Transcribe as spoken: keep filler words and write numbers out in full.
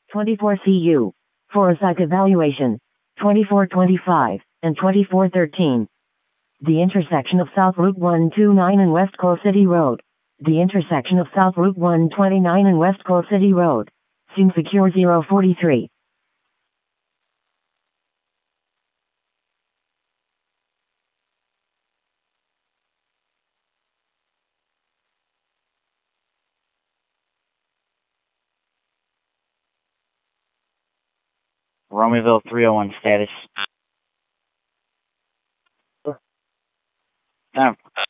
twenty-four C U. For a psych evaluation. twenty-four twenty-five and twenty-four thirteen. The intersection of South Route one twenty-nine and West Coal City Road. The intersection of South Route one twenty-nine and West Coal City Road. Scene secure zero forty-three. Romeoville three oh one status. Time.